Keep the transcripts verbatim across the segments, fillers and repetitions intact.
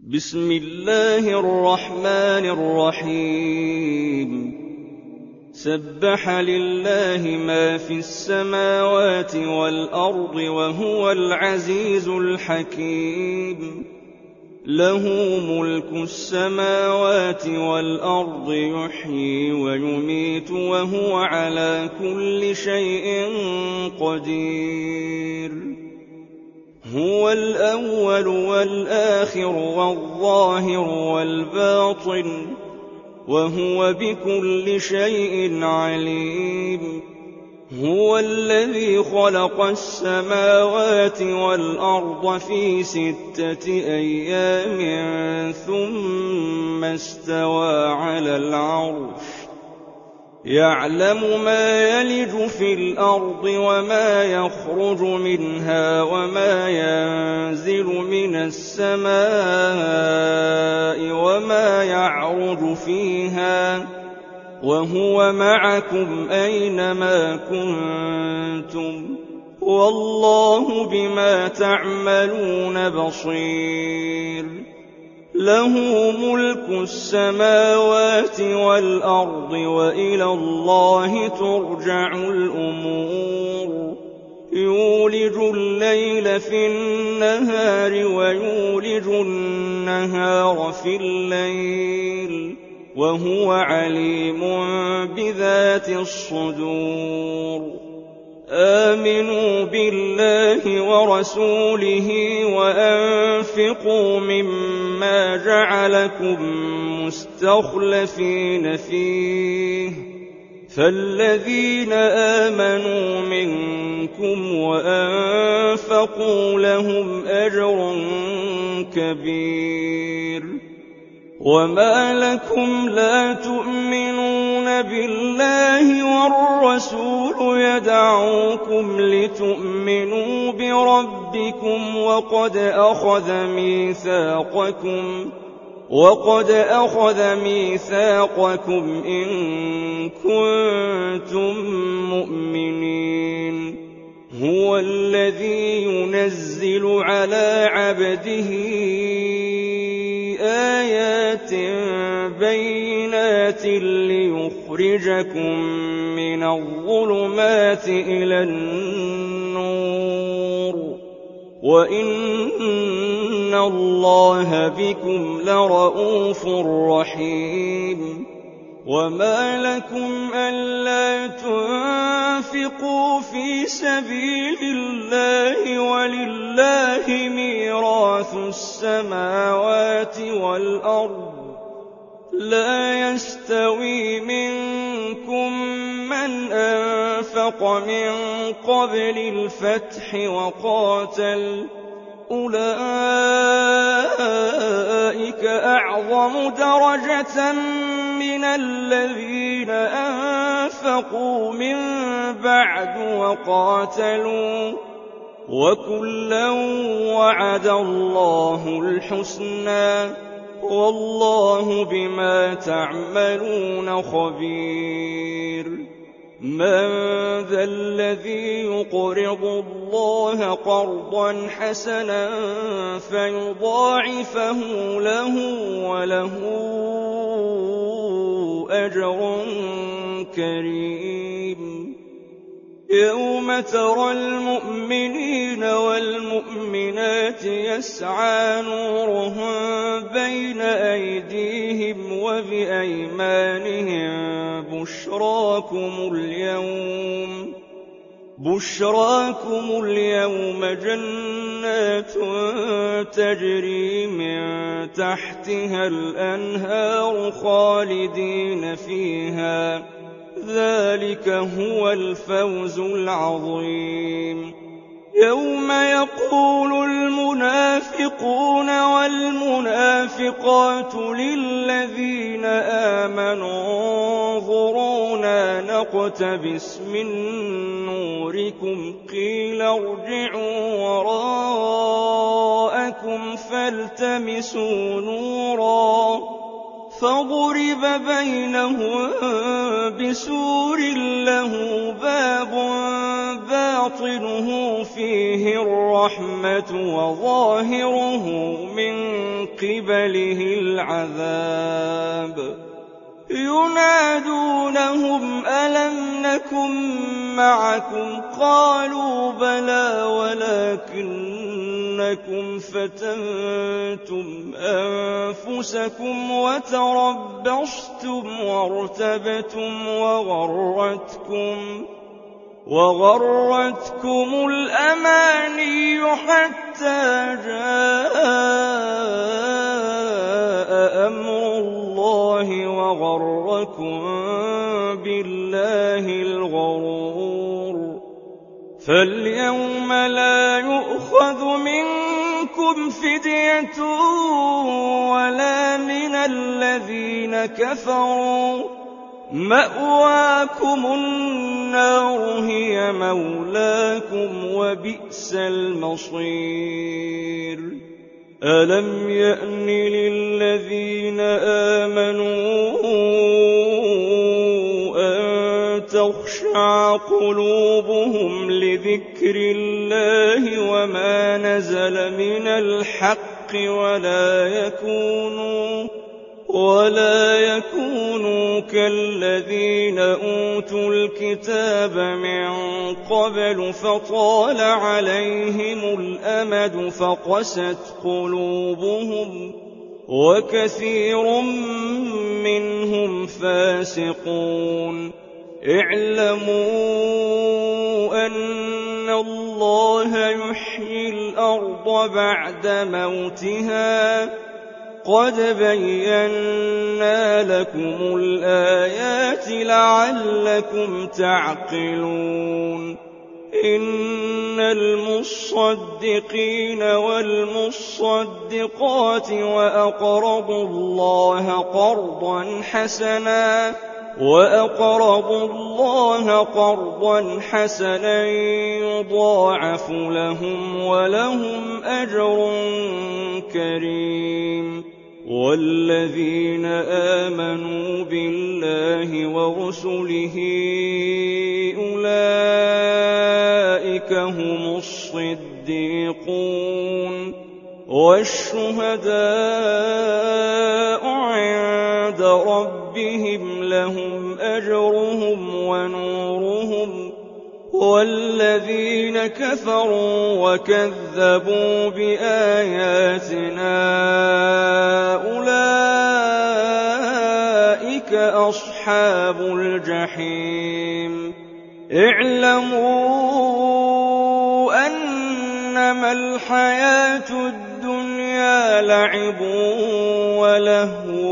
بسم الله الرحمن الرحيم سبح لله ما في السماوات والأرض وهو العزيز الحكيم له ملك السماوات والأرض يحيي ويميت وهو على كل شيء قدير هو الأول والآخر والظاهر والباطن وهو بكل شيء عليم هو الذي خلق السماوات والأرض في ستة أيام ثم استوى على العرش يعلم ما يلج في الأرض وما يخرج منها وما ينزل من السماء وما يعرج فيها وهو معكم أينما كنتم والله بما تعملون بصير له ملك السماوات والأرض وإلى الله ترجع الأمور يولج الليل في النهار ويولج النهار في الليل وهو عليم بذات الصدور آمنوا بالله ورسوله وأنفقوا مما جعلكم مستخلفين فيه فالذين آمنوا منكم وأنفقوا لهم أجر كبير وما لكم لا تؤمنون بالله والرسول يدعوكم لتؤمنوا بربكم وقد أخذ ميثاقكم وقد أخذ ميثاقكم إن كنتم مؤمنين هو الذي ينزل على عبده آيات بينات ليخرجكم من الظلمات إلى النور وإن الله بكم لرءوف رحيم وما لكم ألا تنفقوا في سبيل الله ولله ميراث السماوات والأرض لا يستوي منكم من أنفق من قبل الفتح وقاتل أولئك أعظم درجة من الذين أنفقوا من بعد وقاتلوا وكلا وعد الله الحسنى والله بما تعملون خبير من ذا الذي يقرض الله قرضا حسنا فيضاعفه له وله أجر كريم يوم ترى المؤمنين والمؤمنات يسعى نورهم بين أيديهم وبأيمانهم بشراكم اليوم بشراكم اليوم جنات تجري من تحتها الأنهار خالدين فيها ذلك هو الفوز العظيم يوم يقول المنافقون والمنافقات للذين آمنوا انظرونا نقتبس من نوركم قيل ارجعوا وراءكم فالتمسوا نورا فضرب بينهم بسور له باب باطنه فيه الرحمة وظاهره من قِبَلِهِ الْعَذَابَ يُنَادُونَهُمْ أَلَمْ نَكُن مَّعَكُمْ ۖ قَالُوا بَلَىٰ وَلَٰكِنَّكُمْ فَتَنتُمْ أَنفُسَكُمْ وَتَرَبَّصْتُمْ وَارْتَبْتُمْ وَغَرَّتْكُمُ وَغَرَّتْكُمُ الْأَمَانِيُّ حَتَّىٰ جَاءَ أَمْرُ اللَّهِ وَغَرَّكُم بِاللَّهِ الْغَرُورُ فَالْيَوْمَ لَا يُؤْخَذُ مِنكُمْ فِدْيَةٌ وَلَا مِنَ الَّذِينَ كَفَرُوا ۚ مَأْوَاكُمُ النَّارُ هِيَ مَوْلَاكُمْ ۖ وَبِئْسَ الْمَصِيرُ أَلَمْ يَأْنِ لِلَّذِينَ آمَنُوا أَن تَخْشَعَ قُلُوبُهُمْ لِذِكْرِ اللَّهِ وَمَا نَزَلَ مِنَ الْحَقِّ وَلَا يَكُونُوا وَلَا يَكُونُوا كَالَّذِينَ أُوتُوا الْكِتَابَ مِن قَبْلُ فَطَالَ عَلَيْهِمُ الْأَمَدُ فَقَسَتْ قُلُوبُهُمْ ۖ وَكَثِيرٌ مِّنْهُمْ فَاسِقُونَ اعْلَمُوا أَنَّ اللَّهَ يُحْيِي الْأَرْضَ بَعْدَ مَوْتِهَا ۚ قَدْ بَيَّنَّا لَكُمُ الْآيَاتِ لَعَلَّكُمْ تَعْقِلُونَ إِنَّ الْمُصَّدِّقِينَ وَالْمُصَّدِّقَاتِ وَأَقْرَضُوا اللَّهَ قَرْضًا حَسَنًا وَأَقْرَضُوا اللَّهَ قَرْضًا حَسَنًا يُضَاعَفُ لَهُمْ وَلَهُمْ أَجْرٌ كَرِيمٌ وَالَّذِينَ آمَنُوا بِاللَّهِ وَرُسُلِهِ أُولَٰئِكَ هُمُ الصِّدِّيقُونَ وَالشُّهَدَاءُ عِندَ رَبِّهِمْ لَهُمْ أَجْرُهُمْ وَنُورُهُمْ وَالَّذِينَ كَفَرُوا وَكَذَّبُوا بِآيَاتِنَا أُولَٰئِكَ أَصْحَابُ الْجَحِيمِ اعْلَمُوا أَنَّمَا الْحَيَاةُ الدُّنْيَا لَعِبٌ وَلَهْوٌ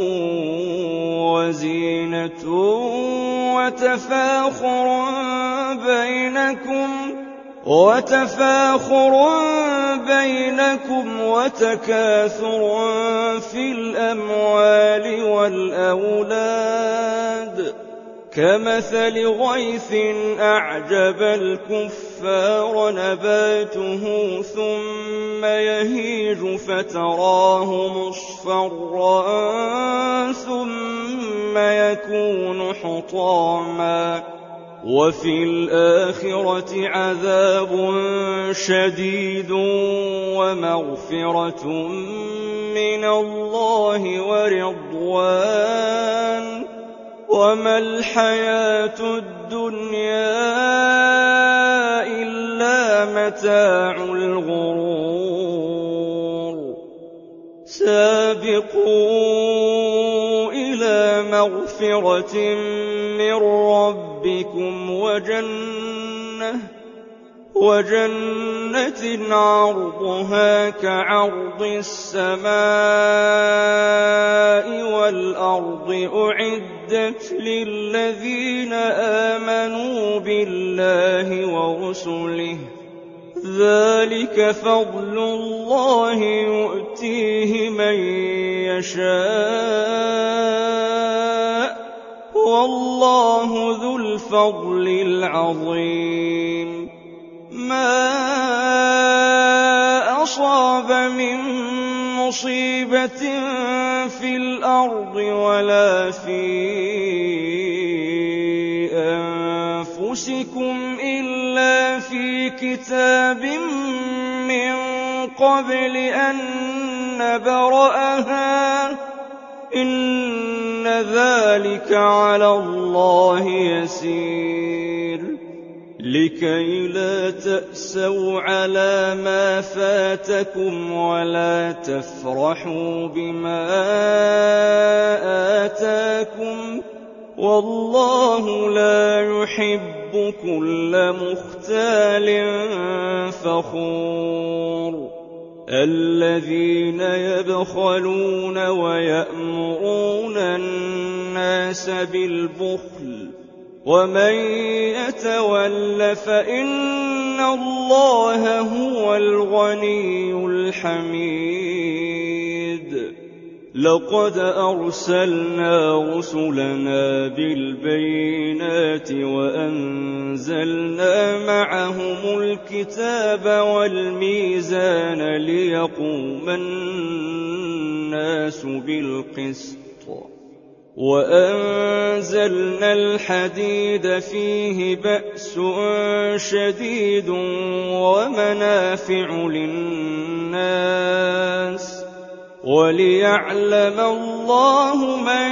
وَزِينَةٌ وَتَفَاخُرٌ بَيْنَكُمْ وَتَفَاخُرٌ بَيْنَكُمْ وَتَكَاثُرٌ فِي الْأَمْوَالِ وَالْأَوْلَادِ كَمَثَلِ غَيْثٍ أَعْجَبَ الْكُفَّارَ نَبَاتُهُ ثُمَّ يَهِيجُ فَتَرَاهُ مُصْفَرًّا ثُمَّ يَكُونُ حُطَامًا ۖ وَفِي الْآخِرَةِ عَذَابٌ شَدِيدٌ وَمَغْفِرَةٌ مِّنَ اللَّهِ وَرِضْوَانٌ ۚ وَمَا الْحَيَاةُ الدُّنْيَا إِلَّا مَتَاعُ الْغُرُورِ سَابِقُوا إِلَىٰ مَغْفِرَةٍ مِّن رَّبِّكُمْ وَجَنَّةٍ وَجَنَّةٍ عَرْضُهَا كَعَرْضِ السَّمَاءِ وَالْأَرْضِ أُعِدَّتْ لِلَّذِينَ آمَنُوا بِاللَّهِ وَرُسُلِهِ ۚ ذَٰلِكَ فَضْلُ اللَّهِ يُؤْتِيهِ مَن يَشَاءُ ۚ وَاللَّهُ ذُو الْفَضْلِ الْعَظِيمِ مَا أَصَابَ مِن مُّصِيبَةٍ فِي الْأَرْضِ وَلَا فِي أَنفُسِكُمْ إِلَّا فِي كِتَابٍ مِّن قَبْلِ أَن نَبْرَأَهَا إِنَّ ذَلِكَ عَلَى اللَّهِ يَسِيرٌ لِكَيْ لَا تَأْسَوْا عَلَىٰ مَا فَاتَكُمْ وَلَا تَفْرَحُوا بِمَا آتَاكُمْ وَاللَّهُ لَا يُحِبُّ كُلَّ مُخْتَالٍ فَخُورٍ الَّذِينَ يَبْخَلُونَ وَيَأْمُرُونَ النَّاسَ بِالْبُخْلِ وَمَن يَتَوَلَّ فَإِنَّ اللَّهَ هُوَ الْغَنِيُّ الْحَمِيدُ لَقَدْ أَرْسَلْنَا رُسُلَنَا بِالْبَيِّنَاتِ وَأَنزَلْنَا مَعَهُمُ الْكِتَابَ وَالْمِيزَانَ لِيَقُومَ النَّاسُ بِالْقِسْطِ وَأَنزَلْنَا الْحَدِيدَ فِيهِ بَأْسٌ شَدِيدٌ وَمَنَافِعُ لِلنَّاسِ وَلِيَعْلَمَ اللَّهُ مَن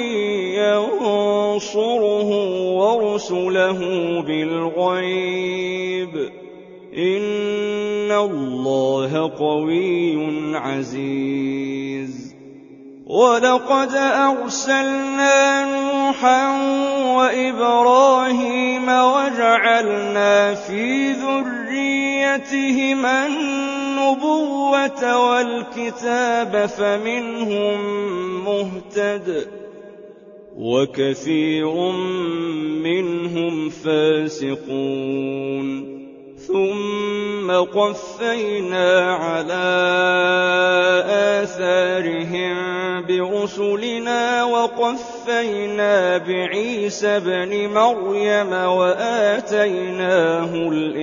يَنصُرُهُ وَرُسُلَهُ بِالْغَيْبِ ۚ إِنَّ اللَّهَ قَوِيٌّ عَزِيزٌ وَلَقَدْ أَرْسَلْنَا نُوحًا وَإِبْرَاهِيمَ وَجَعَلْنَا فِي ذُرِّيَّتِهِمَا النُّبُوَّةَ وَالْكِتَابَ فَمِنْهُم مُّهْتَدٍ وَكَثِيرٌ مِّنْهُمْ فَاسِقُونَ ثُمَّ قَفَّيْنَا عَلَىٰ آثَارِهِم بِرُسُلِنَا وَقَفَّيْنَا بِعِيسَى ابْنِ مَرْيَمَ وَآتَيْنَاهُ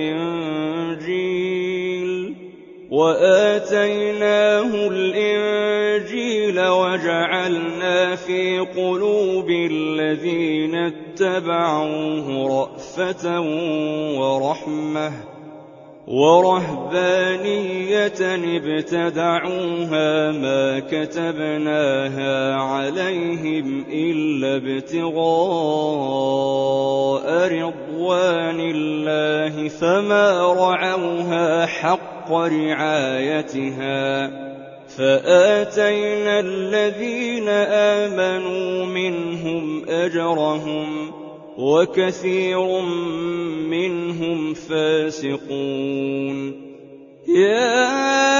الْإِنجِيلَ وَآتَيْنَاهُ الْإِنجِيلَ وَجَعَلْنَا فِي قُلُوبِ الَّذِينَ اتَّبَعُوهُ رَأْفَةً وَرَحْمَةً وَرَهْبَانِيَّةً ابْتَدَعُوهَا مَا كَتَبْنَاهَا عَلَيْهِمْ إِلَّا ابْتِغَاءَ رِضْوَانِ اللَّهِ فَمَا رَعَوْهَا حَقَّ رِعَايَتِهَا فَآتَيْنَا الَّذِينَ آمَنُوا مِنْهُمْ أَجْرَهُمْ وَكَثِيرٌ مِّنْهُمْ فَاسِقُونَ يَا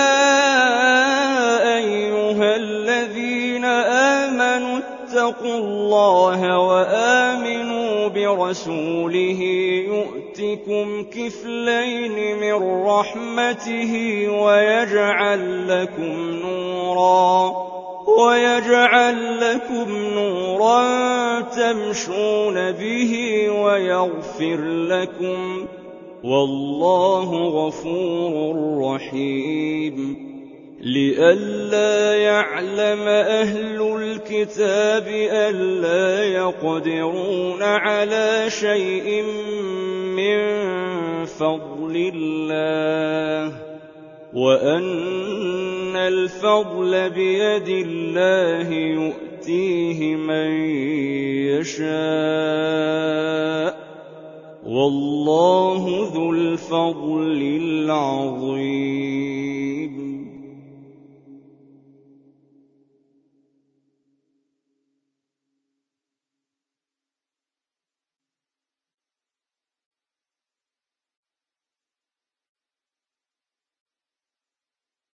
أَيُّهَا الَّذِينَ آمَنُوا اتَّقُوا اللَّهَ وَآمِنُوا بِرَسُولِهِ يُؤْتِكُمْ كِفْلَيْنِ مِن رَّحْمَتِهِ وَيَجْعَل لَّكُمْ نُورًا وَيَجْعَل لَّكُمْ نُورًا تَمْشُونَ بِهِ وَيَغْفِرْ لَكُمْ ۚ وَاللَّهُ غَفُورٌ رَّحِيمٌ لِّئَلَّا يَعْلَمَ أَهْلُ الْكِتَابِ أَلَّا يَقْدِرُونَ عَلَىٰ شَيْءٍ مِّن فَضْلِ اللَّهِ وَأَنَّ الْفَضْلَ بِيَدِ اللَّهِ يُؤْتِيهِ مَن يَشَاءُ ۚ وَاللَّهُ ذُو الْفَضْلِ الْعَظِيمِ